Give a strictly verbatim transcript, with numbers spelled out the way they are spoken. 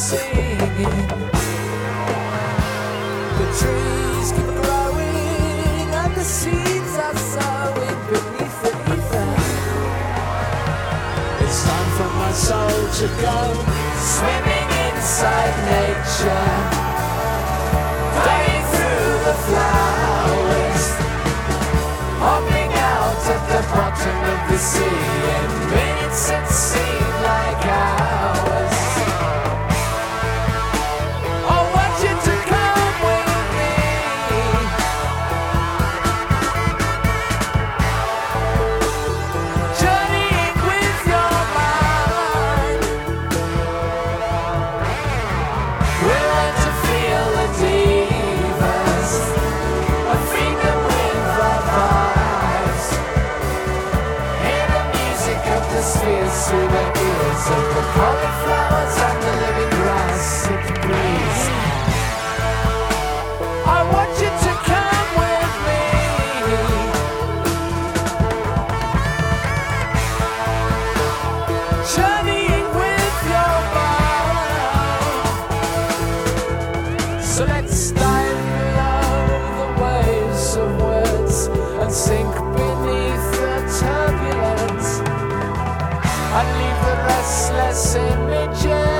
singing. The trees keep growing and the seeds are sowing beneath the ether. It's time for my soul to go swimming inside nature, diving through the flowers, hopping out at the bottom of the sea in minutes that seem like hours. I want you to come with me, journeying with your mind. We're learn to feel the divas, a freedom with our vibes. Hear the music of the spheres through the ears of the cauliflowers and the living grass it breathes. I want you to come with me, journeying with your mind. So let's dive below the waves of words and sink beneath the turbulence and leave the restless images